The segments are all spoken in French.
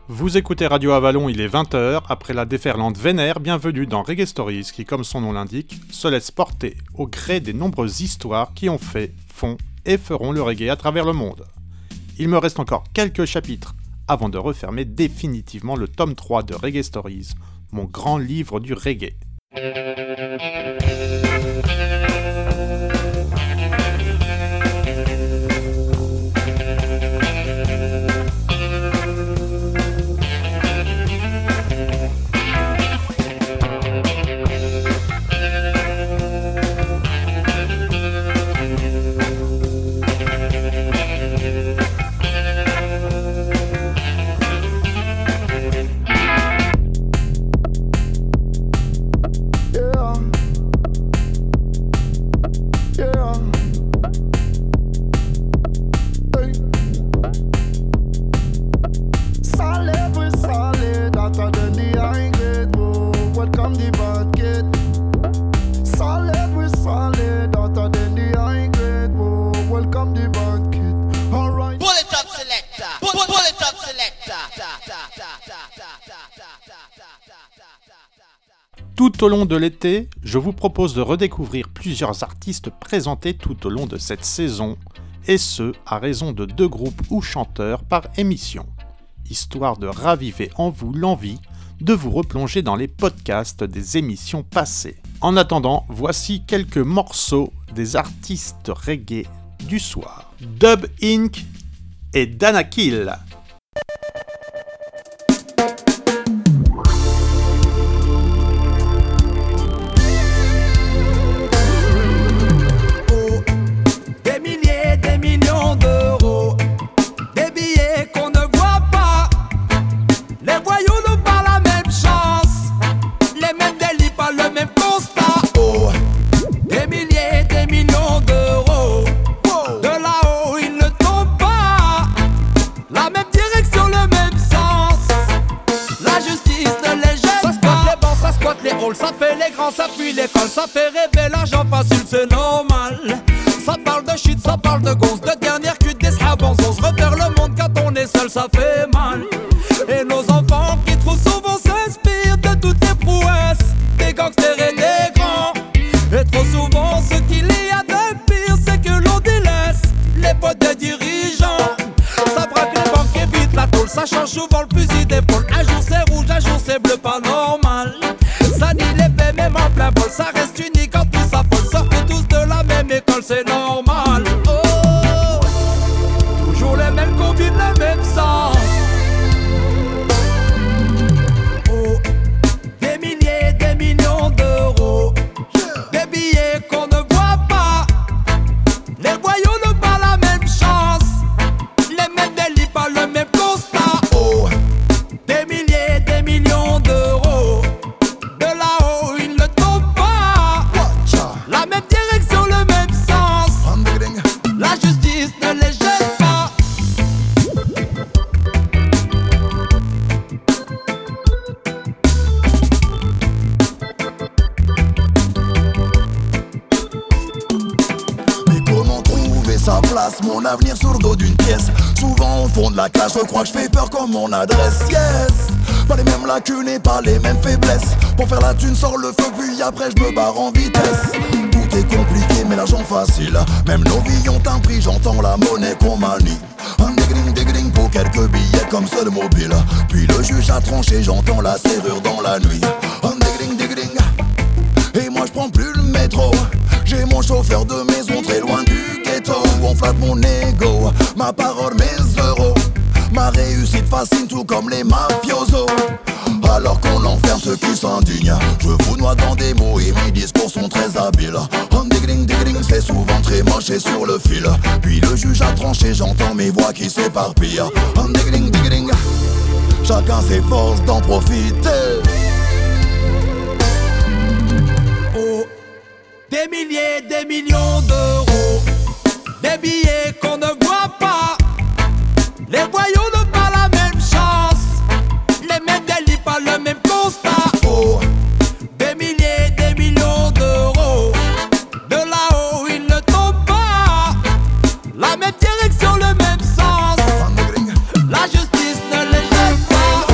Vous écoutez Radio Avalon, il est 20h, après la déferlante vénère, bienvenue dans Reggae Stories qui, comme son nom l'indique, se laisse porter au gré des nombreuses histoires qui ont fait, font et feront le reggae à travers le monde. Il me reste encore quelques chapitres avant de refermer définitivement le tome 3 de Reggae Stories, mon grand livre du reggae. Tout au long de l'été, je vous propose de redécouvrir plusieurs artistes présentés tout au long de cette saison, et ce, à raison de 2 groupes ou chanteurs par émission, histoire de raviver en vous l'envie de vous replonger dans les podcasts des émissions passées. En attendant, voici quelques morceaux des artistes reggae du soir. Dub Inc. et Danakil. Ça fait les grands, ça fuit l'école, ça fait rêver l'argent facile, c'est normal. Ça parle de shit, ça parle de gonze, de dernière cuite, des srabons. On se repère le monde quand on est seul, ça fait mal. Et nos enfants qui trop souvent s'inspirent de toutes les prouesses des gangsters et des grands. Et trop souvent ce qu'il y a de pire, c'est que l'on délaisse les potes des dirigeants. Ça braque les banques et vite la tôle, ça change souvent le fusil d'épaule. Un jour c'est rouge, un jour c'est bleu, pas normal. Ça nie les faits, même en plein vol, ça reste unique quand tout s'affole. Sortez tous de la même école, c'est normal. Oh, toujours les mêmes combines, le même sens. Oh, des milliers, des millions d'euros, des billets qu'on ne voit pas. Les voyous n'ont pas la même chance, les mêmes délits, pas le même constat. Oh, des milliers, des millions d'euros. De là-haut, il ne tombe pas. La même direction, le même sens. La justice ne les jette pas. Mais comment trouver sa place, mon avenir sur le dos d'une pièce? Souvent au fond de la classe, je crois que je fais peur comme mon adresse. Yes, pas les mêmes lacunes et pas les mêmes faiblesses. Pour faire la thune, sors le feu, puis après je me barre en vitesse. Tout est compliqué, mais l'argent facile. Même nos vies ont un prix, j'entends la monnaie qu'on manie. Un dégling pour quelques billets comme ceux de mobile. Puis le juge a tranché, j'entends la serrure dans la nuit. Un dégling, et moi je prends plus le métro. J'ai mon chauffeur de maison très loin du ghetto. On flatte mon ego, ma parole, mes euros. Ma réussite fascine tout comme les mafiosos. Alors qu'on enferme ceux qui s'indignent, je vous noie dans des mots et mes discours sont très habiles. Un dégling, c'est souvent très moche et sur le fil. Puis le juge a tranché, j'entends mes voix qui s'éparpillent. Un dégling, chacun s'efforce d'en profiter. Oh, des milliers, des millions d'euros, des billets qu'on ne voit pas. Les voyous n'ont pas la même chance, les mêmes délits, pas le même constat. Oh, des milliers, des millions d'euros, de là-haut ils ne tombent pas. La même direction, le même sens, la justice ne les jette pas.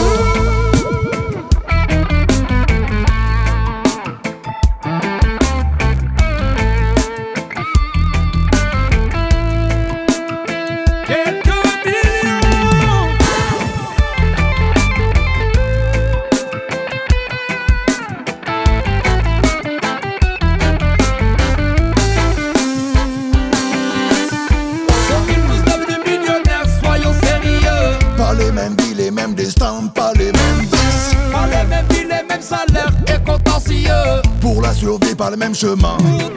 des stamps, pas les mêmes vices. Pas les mêmes vies, les mêmes salaires et contentieux. Pour la survie, pas le même chemin.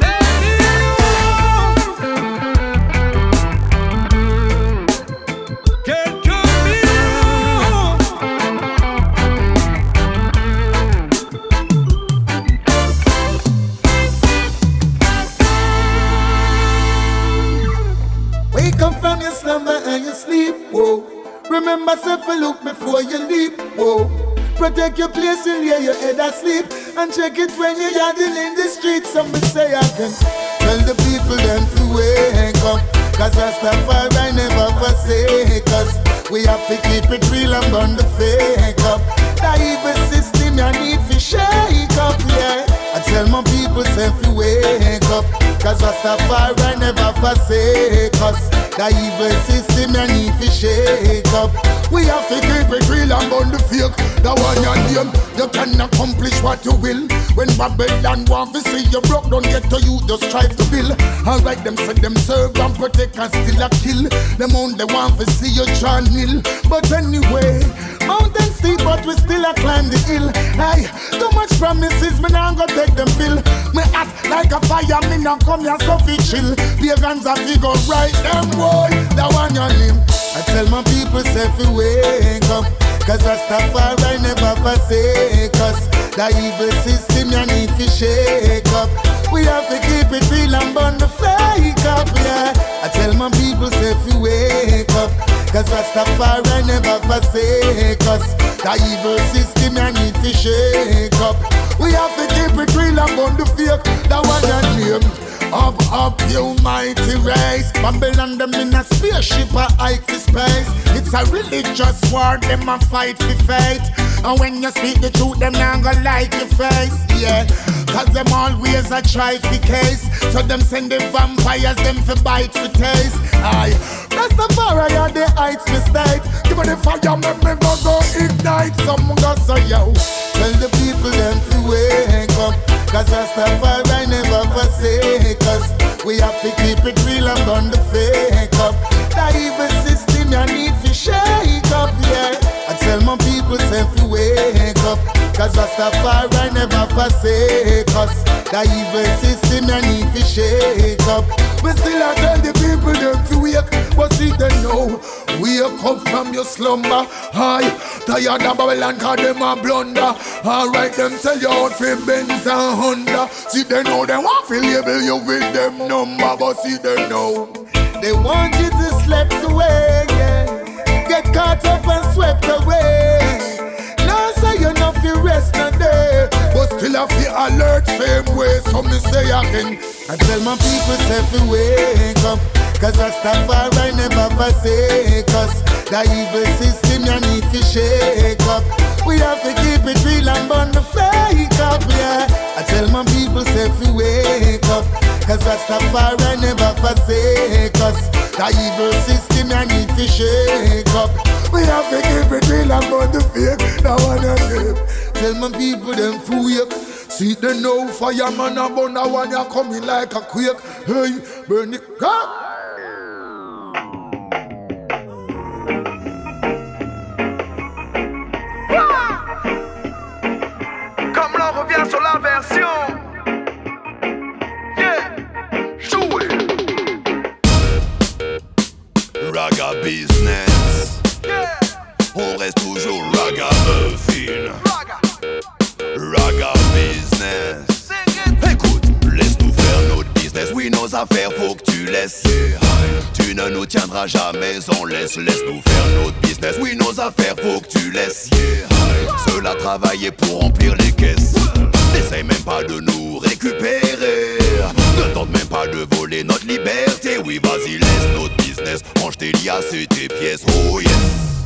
From your slumber and your sleep, whoa. Remember, self look before you leap, whoa. Protect your place and lay your head asleep. And check it when you're yarding in the streets. Somebody say I can tell the people them to wake up. Cause Rastafari never forsake us. We have to keep it real and burn the fake up. The evil system you need to shake up, yeah. I tell my people say to wake up. Cause Rastafari never forsake us. The evil system you need to shake up. We have to keep it real and burn the fake. The one you name, you can accomplish what you will. When Babylon want to see you broke, don't get to you, just strive to build. Alright, them say them serve and protect and still a kill. Them only want to see you try nil. But anyway, mountain steep but we still a climb the hill. Hey, too much promises, me nah go take them pill. Me act like a fire, me nah come here so fi chill. Pagans a figure right, them boy, the one you name. I tell my people say fi wake up. Cause Rastafari never forsake us. The evil system you need to shake up. We have to keep it real and burn the fake up, yeah. I tell my people say fi wake up. Cause Rastafari never forsake us. The evil system you need to shake up. We have to keep it real and burn the fake. The one you name. Up, up, you mighty race. Babylon them in a spaceship a hike for space. It's a religious war, them a fight for faith. And when you speak the truth, them not gonna like your face, yeah. Cause them always a try for case. So them send the vampires, them for bite for taste. Aye, that's the fire on the heights for state. Give me the fire, make me go ignite. Some go say yo. Tell the people them to wake up. Cause Rastafari never forsake us. We have to keep it real and burn the fake up. The evil system you need to shake up, yeah. I tell my people say to wake up. Cause Rastafari never forsake us. The evil system you need to shake up. We still a tell the people them to wake. But see they know. Wake up from your slumber. Aye, tired of Babylon cause them a blunder. Alright, them sell you out for Benz and Honda. See they know they want to label you with them number. But see they know they want you to slip away, yeah. Get caught up and swept away. Now say you not feel rest no day. But still I feel alert same way. So me say again, I tell my people say to wake up. Cause Rastafari never forsake us. The evil system you need to shake up. We have to keep it real and burn the fake up, yeah. I tell my people say to wake up. Cause Rastafari never forsake us. The evil system you need to shake up. We have to keep it real and burn the fake. Now one of them. Tell my people them to wake. See they know fireman a burn a one you coming like a quake. Hey, burn it, go! Comme l'on revient sur la version. Yeah, jouez. Raga business. Yeah. On reste toujours ragamuffin. Raga business. Écoute, laisse-nous faire notre business. Oui, nos affaires, faut que tu laisses. Tu ne nous tiendras jamais en laisse. Laisse-nous faire notre business. Oui, nos affaires, faut que tu laisses. Ceux-là travailler pour remplir les caisses. N'essaye même pas de nous récupérer. Ne tente même pas de voler notre liberté. Oui, vas-y, laisse notre business. Range tes liasses et tes pièces. Oh yes.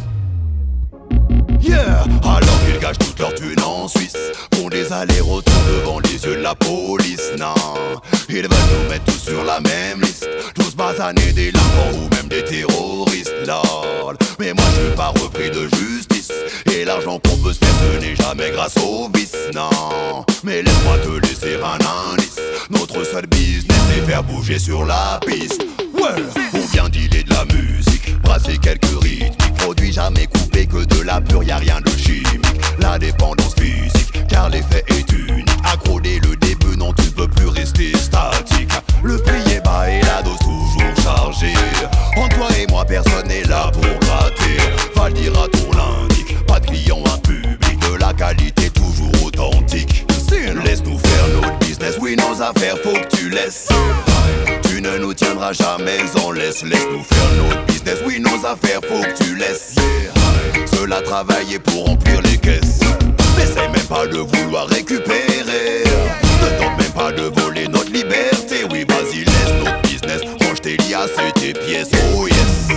Yeah, alors qu'ils gâchent toute leur thune en Suisse, font des allers-retours devant les yeux de la police. Non, ils veulent nous mettre tous sur la même liste, tous basanés, des délinquants ou même des terroristes. Lord, mais moi je veux pas repris de justice. vice. Et l'argent qu'on peut se faire, ce n'est jamais grâce au vice, non. Mais laisse-moi te laisser un indice. Notre seul business, c'est faire bouger sur la piste. Ouais, on vient dealer de la musique, brasser quelques rythmiques. Produit jamais coupé, que de la pure, y'a rien de chimique. La dépendance physique, car l'effet est unique. Accro dès le début, non tu ne peux plus rester statique. Le prix est bas et la dose toujours chargée. Entre toi et moi personne n'est là pour gratter. Va le dire à ton l'indique, pas de client, un public de la qualité toujours authentique. Laisse-nous faire notre business, oui nos affaires faut que tu laisses. Tu ne nous tiendras jamais en laisse. Laisse-nous faire notre business, oui nos affaires faut que tu laisses. Cela travailler pour remplir les caisses. N'essaye même pas de vouloir récupérer. Ne tente même pas de voler notre liberté. Oui vas-y laisse notre business. Range tes liasses et tes pièces. Oh yes.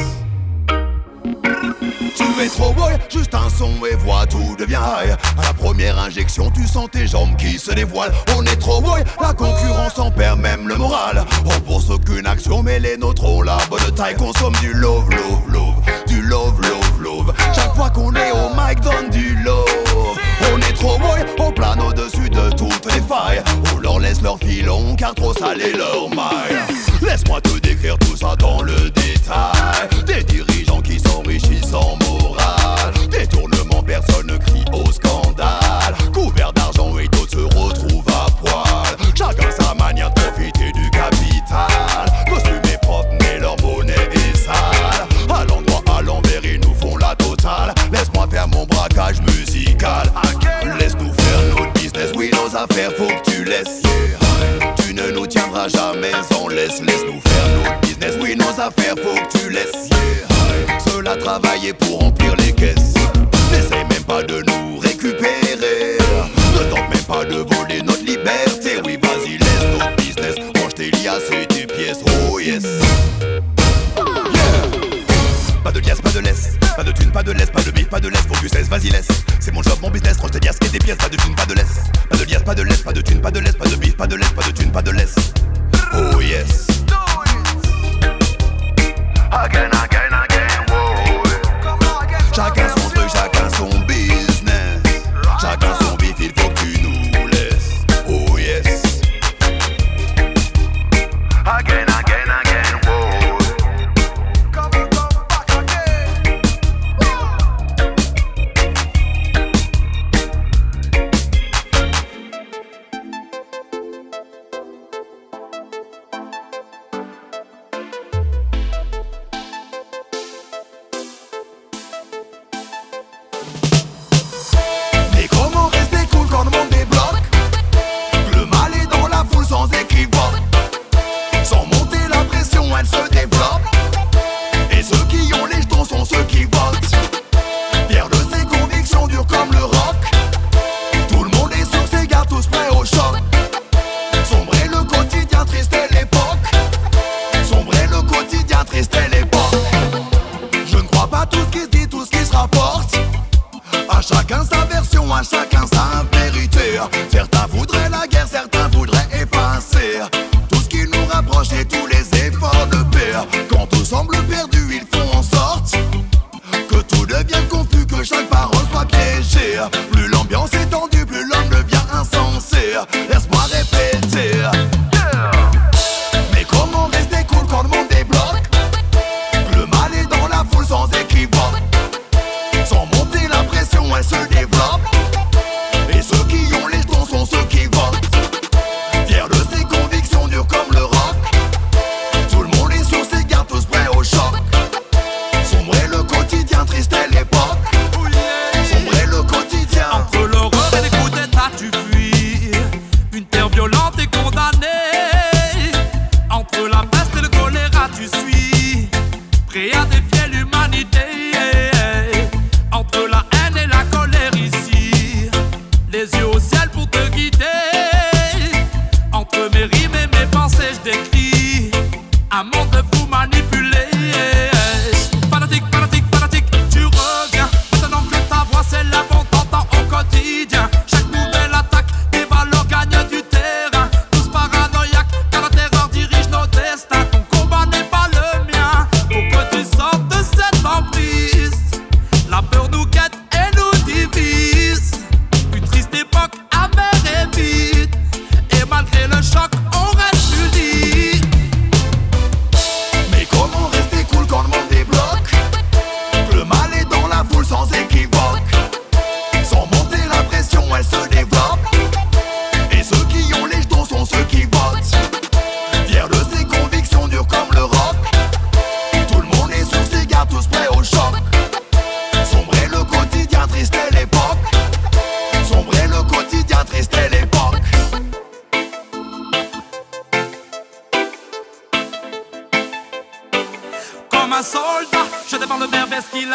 Tu es trop boy, juste un son et voix, tout devient high. À la première injection, tu sens tes jambes qui se dévoilent. On est trop boy, la concurrence en perd même le moral. On pense aucune action, mais les nôtres ont la bonne taille. Consomme du love, love, love, du love, love, love. Chaque fois qu'on est au mic, donne du love. On est trop boy, on plane au-dessus de toutes les failles. On leur laisse leur filon, car trop salé leur maille. Laisse-moi te décrire tout ça dans le détail. Des dirigeants qui s'enrichissent sans morale. Détournement, personne ne crie au scandale. Couvert d'argent et d'autres se retrouvent à poil. Chacun sa manière de profiter du capital. Costume est propre mais leur monnaie est sale. À l'endroit, à l'envers, ils nous font la totale. Laisse-moi faire mon braquage musical. Laisse-nous faire notre business, oui nos affaires faut que tu laisses. Tu ne nous tiendras jamais en laisse. Laisse-nous faire notre business, oui nos affaires faut que tu laisses. Cela travailler pour remplir les caisses. N'essaye même pas de nous récupérer. Ne tente même pas de voler notre liberté. Oui vas-y laisse notre business. Range tes liasses et tes pièces. Oh yes. Pas de liasse, pas de laisse, pas de thune, pas de laisse, pas de bif, pas de laisse, faut que tu cesses, vas-y laisse. C'est mon job, mon business, range tes liasses et tes pièces, pas de thune, pas de laisse. Pas de liasse, pas de laisse, pas de thune, pas de laisse, pas de bif, pas de laisse, pas de thune, pas de laisse. Oh yes. Again, again, again, whoa. Chacun son truc, chacun son business. Chacun son bif, il faut que tu nous laisses. Oh yes. Again, again, again, whoa. Come back again. Mais comment rester cool quand le monde débloque? Le mal est dans la foule sans équivoque. Sans monter la pression, elle se développe. Et ceux qui ont les jetons sont ceux qui votent. Fier de ses convictions dures comme le roc. Tout le monde est sur ses gardes, tous prêts au choc. Sombrer le quotidien, triste est l'époque. Sombrer le quotidien, triste est l'époque. Je ne crois pas tout ce qui se dit, tout ce qui se rapporte. À chacun sa version, à chacun sa vérité. Certains voudraient la guerre, certains voudraient effacer tout ce qui nous rapproche et tous les efforts de paix. Quand tout semble perdu, ils font en sorte que tout devienne confus, que chaque parole soit piégée. Plus l'ambiance est tendue, plus l'homme devient insensé. Laisse-moi répéter. Mais comment rester cool quand le monde débloque? Le mal est dans la foule sans équivoque. Sans monter la pression, elle se développe. Et ceux qui ont les jetons sont ceux qui votent. Fier de ses convictions dures comme le roc. Tout le monde est sur ses gardes, tous prêts au choc. Sombrer le quotidien, triste est l'époque. Sombrer le quotidien. Entre l'horreur et les coups d'état tu fuis. Une terre violente et condamnée. Entre la peste et le choléra tu suis. Prêt à défier l'humanité. Entre la haine et la colère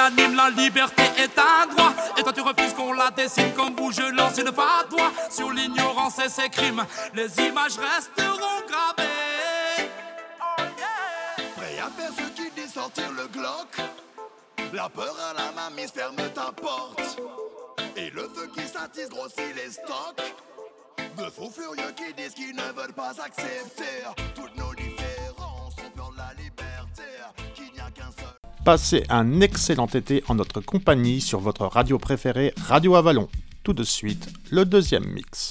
unanime, la liberté est un droit. Et toi tu refuses qu'on la dessine comme bout, je lance une fatwa sur l'ignorance et ses crimes. Les images resteront gravées. Prêt à faire ce qui dit sortir le Glock. La peur à la mamise ferme ta porte. Et le feu qui s'attise grossit les stocks. De faux furieux qui disent qu'ils ne veulent pas accepter toutes nos différences, ont peur de la liberté, qu'il n'y a qu'un seul. Passez un excellent été en notre compagnie sur votre radio préférée, Radio Avalon. Tout de suite, le deuxième mix.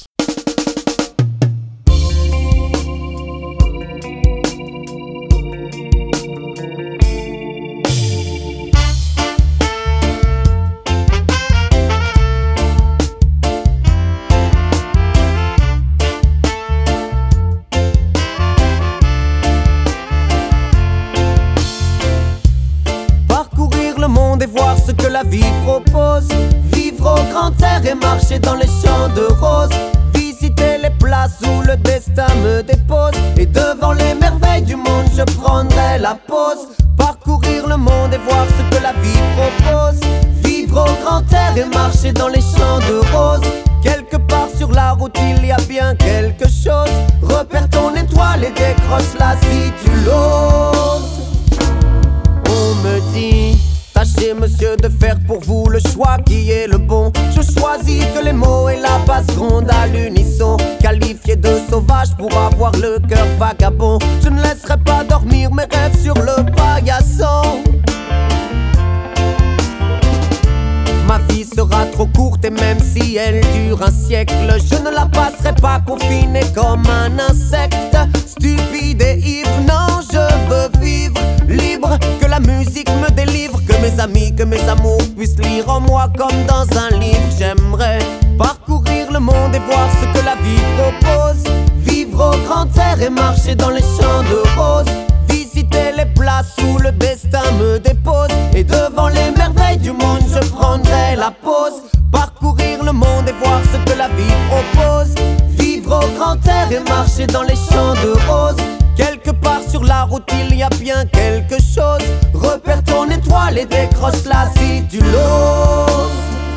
Voir ce que la vie propose, vivre au grand air et marcher dans les champs de roses, visiter les places où le destin me dépose, et devant les merveilles du monde je prendrai la pause. Parcourir le monde et voir ce que la vie propose, vivre au grand air et marcher dans les champs de roses. Quelque part sur la route il y a bien quelque chose, repère ton étoile et décroche-la si tu l'oses. On me dit: tâchez monsieur de faire pour vous le choix qui est le bon. Je choisis que les mots et la basse ronde à l'unisson, qualifié de sauvage pour avoir le cœur vagabond. Je ne laisserai pas dormir mes rêves sur le paillasson. Ma vie sera trop courte et même si elle dure un siècle, je ne la passerai pas confinée comme un insecte. Stupide et ivre, non, je veux vivre libre, que la musique me délivre, que mes amis, que mes amours puissent lire en moi comme dans un livre. J'aimerais parcourir le monde et voir ce que la vie propose, vivre au grand air et marcher dans les champs de roses, visiter les places où le destin me dépose, et devant les merveilles du monde je prendrai la pause. Parcourir le monde et voir ce que la vie propose, vivre au grand air et marcher dans les champs de roses. Quelque part sur la route il y a bien quelque chose, repère ton étoile et décroche-la si tu l'oses.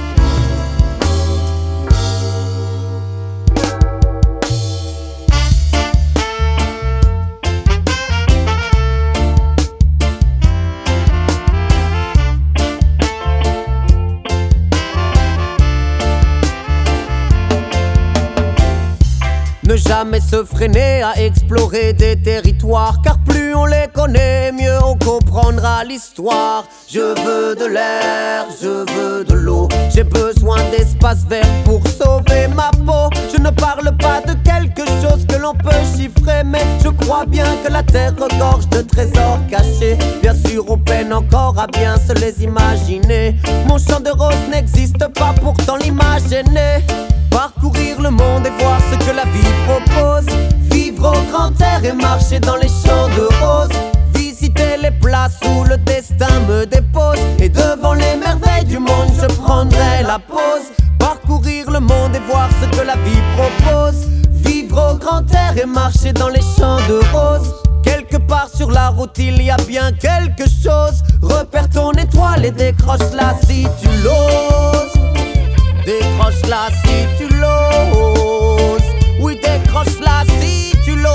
Ne jamais se freiner à explorer des territoires, car plus on les connaît, mieux on comprendra l'histoire. Je veux de l'air, je veux de l'eau, j'ai besoin d'espace vert pour sauver ma peau. Je ne parle pas de quelque chose que l'on peut chiffrer, mais je crois bien que la terre regorge de trésors cachés. Bien sûr on peine encore à bien se les imaginer. Mon champ de roses n'existe pas, pourtant l'image est née. Parcourir le monde et voir ce que la vie propose, vivre au grand air et marcher dans les champs de roses, visiter les places où le destin me dépose, et devant les merveilles du monde je prendrai la pause. Parcourir le monde et voir ce que la vie propose, vivre au grand air et marcher dans les champs de roses. Quelque part sur la route il y a bien quelque chose, repère ton étoile et décroche-la si tu l'oses. Décroche-la si tu l'oses. Oui, décroche-la si tu l'oses.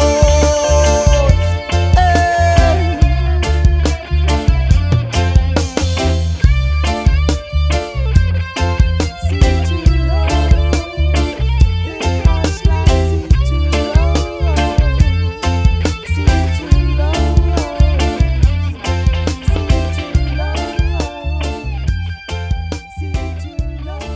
Hey. Si tu l'oses, décroche-la si tu l'oses. Si tu l'oses, si tu l'oses, si tu l'oses.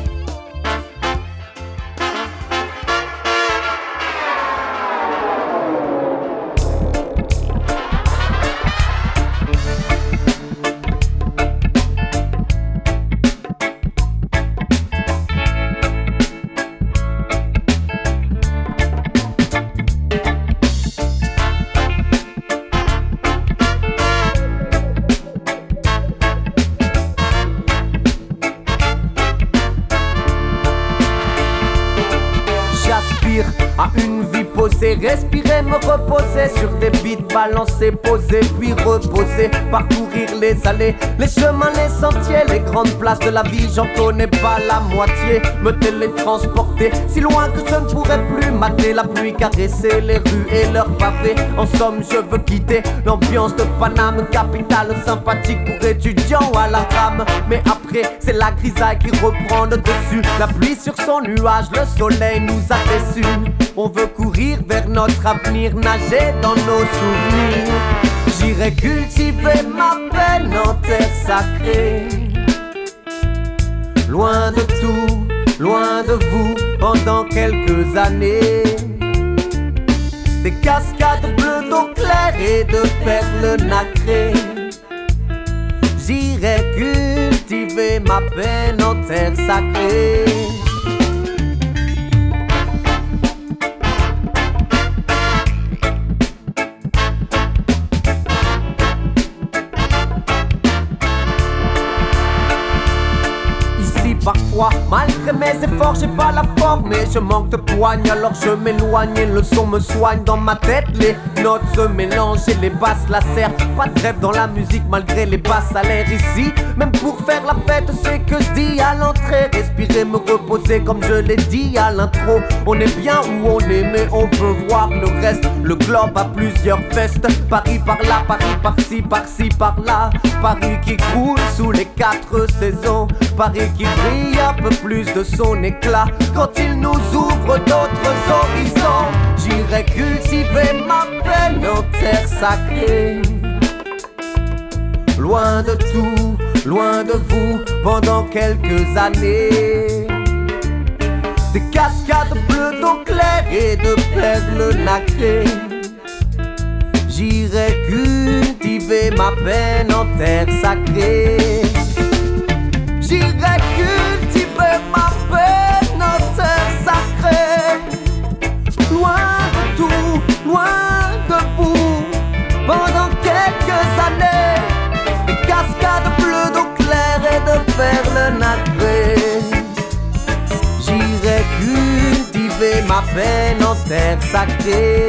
À une vie oser respirer, me reposer sur des beats balancés, poser puis reposer, parcourir les allées, les chemins, les sentiers, les grandes places de la vie, j'en connais pas la moitié, me télétransporter si loin que je ne pourrais plus mater la pluie, caresser les rues et leurs pavés. En somme, je veux quitter l'ambiance de Paname, capitale sympathique pour étudiants à la rame. Mais après, c'est la grisaille qui reprend le dessus, la pluie sur son nuage, le soleil nous a déçus. On veut courir vers notre avenir, nager dans nos souvenirs. J'irai cultiver ma peine en terre sacrée, loin de tout, loin de vous, pendant quelques années. Des cascades bleues d'eau claire et de perles nacrées. J'irai cultiver ma peine en terre sacrée. Parfois, malgré mes efforts, j'ai pas la forme et je manque de poigne, alors je m'éloigne et le son me soigne dans ma tête. Les notes se mélangent et les basses lacèrent. Pas de rêve dans la musique malgré les basses salaires ici. Même pour faire la fête, c'est que je dis à l'entrée. Respirer, me reposer comme je l'ai dit à l'intro. On est bien où on est, mais on veut voir le reste. Le globe a plusieurs festes. Paris par là, Paris par-ci, par-ci, par-là. Paris qui coule sous les 4 saisons. Paris qui brille un peu plus de son éclat quand il nous ouvre d'autres horizons. J'irai cultiver ma peine en terre sacrée, loin de tout, loin de vous, pendant quelques années. Des cascades bleues d'eau claire et de perles nacrées. J'irai cultiver ma peine en terre sacrée. J'irai cultiver ma peine en terre sacrée, loin de tout, loin de vous, pendant quelques années. Des cascades bleues d'eau claire et de perles nacrées. J'irai cultiver ma peine en terre sacrée.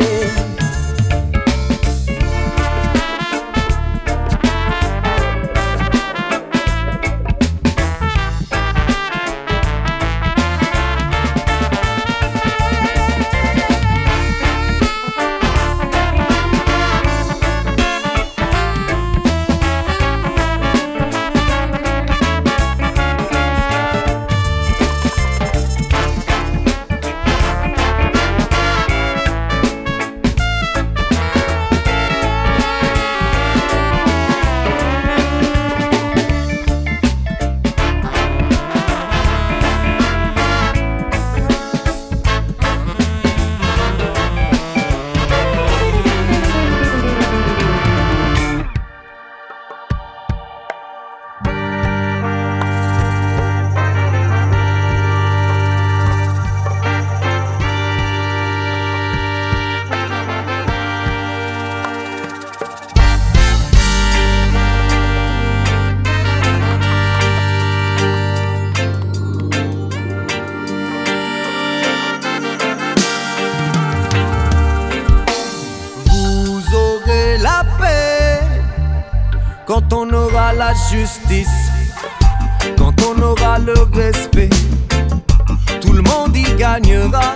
Quand on aura la justice, quand on aura le respect, tout le monde y gagnera.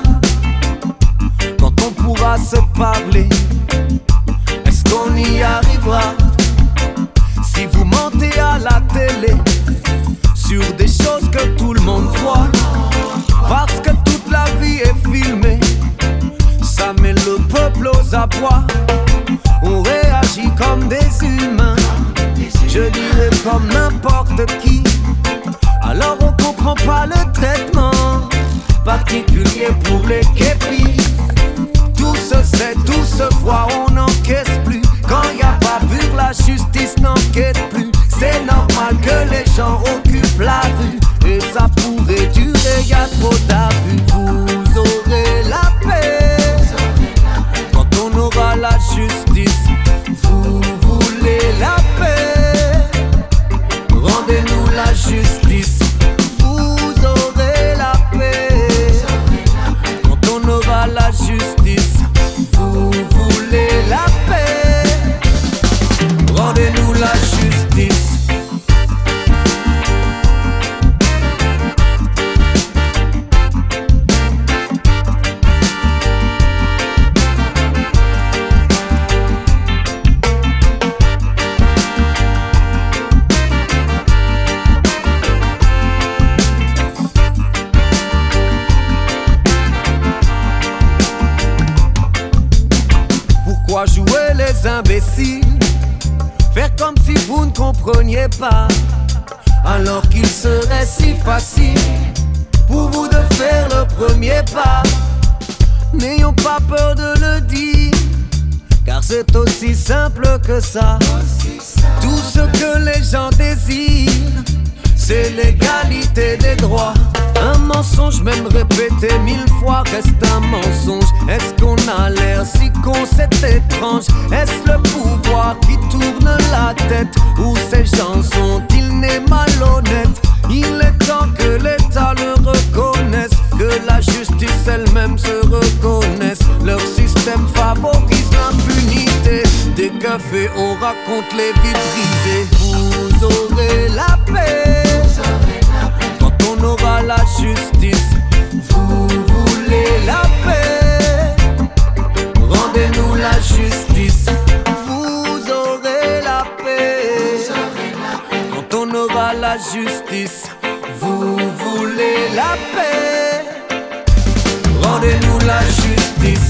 Quand on pourra se parler, est-ce qu'on y arrivera? Si vous mentez à la télé sur des choses que tout le monde voit, parce que toute la vie est filmée, ça met le peuple aux abois. On réagit comme des humains, je dirais comme n'importe qui. Alors on comprend pas le traitement particulier pour les képis. Tout se sait, tout se voit, on n'encaisse plus. Quand y a pas vu, la justice n'enquête plus. C'est normal que les gens occupent la rue, et ça pourrait durer, y a trop d'abus. Vous aurez la paix quand on aura la justice. Vous voulez la paix, rendez-nous d'imbécile, faire comme si vous ne compreniez pas, alors qu'il serait si facile pour vous de faire le premier pas. N'ayons pas peur de le dire, car c'est aussi simple que ça. Tout ce que les gens désirent, c'est l'égalité des droits. Un mensonge même répété 1000 fois reste un mensonge. Est-ce qu'on a l'air si con, c'est étrange? Est-ce le pouvoir qui tourne la tête, ou ces gens sont-ils nés malhonnêtes? Il est temps que l'État le reconnaisse, que la justice elle-même se reconnaisse. Leur système favorise l'impunité. Dès qu'un fait on raconte les vies brisées. Vous aurez la paix quand on aura la justice. Vous voulez la paix, rendez-nous la justice. Vous aurez la paix quand on aura la justice. Vous voulez la paix, rendez-nous la justice.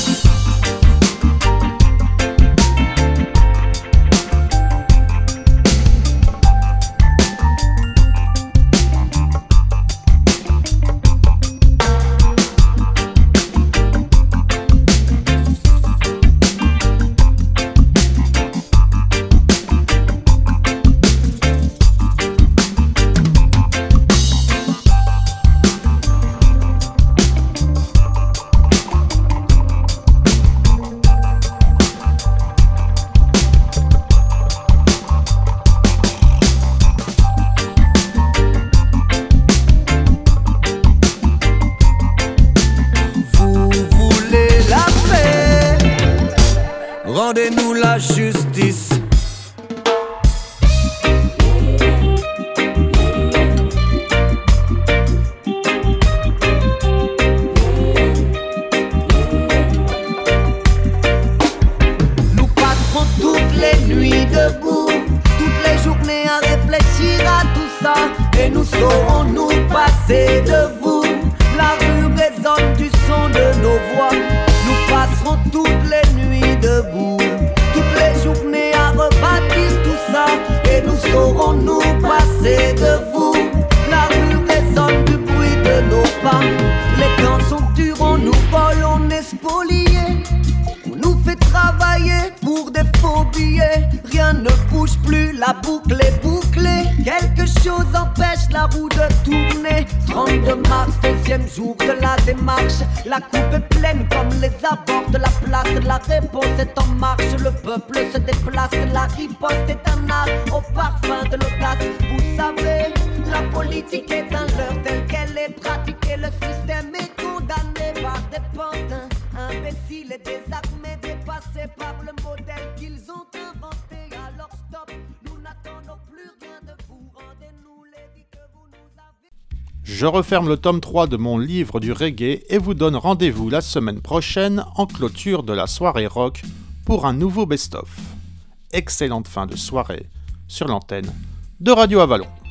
Rendez-nous la justice. Nous passerons toutes les nuits debout, toutes les journées à réfléchir à tout ça, et nous saurons nous passer de vous. La rue résonne du son de nos voix. Nous passerons toutes les nuits debout, toutes les journées à rebâtir tout ça, et nous saurons nous passer de vous. La rue résonne du bruit de nos pas. Les temps sont durs, on nous vole, on est spoliés, on nous fait travailler pour des faux billets. Rien ne bouge plus, la boucle est bouclée. Quelque chose empêche la roue de tourner. 32 mars, deuxième jour de la démarche. La coupe est pleine comme les abords de la place. La réponse est en marche, le peuple se déplace. La riposte est un art au parfum de l'audace. Vous savez, la politique est un leurre telle qu'elle est pratiquée. Le système est condamné par des pantins imbéciles et désarmés, dépassés par le modèle qu'ils ont inventé. Alors stop, nous n'attendons plus rien de vous. Rendez-nous les vies que vous nous avez. Je referme le tome 3 de mon livre du reggae et vous donne rendez-vous la semaine prochaine en clôture de la soirée rock pour un nouveau best-of. Excellente fin de soirée sur l'antenne de Radio Avalon.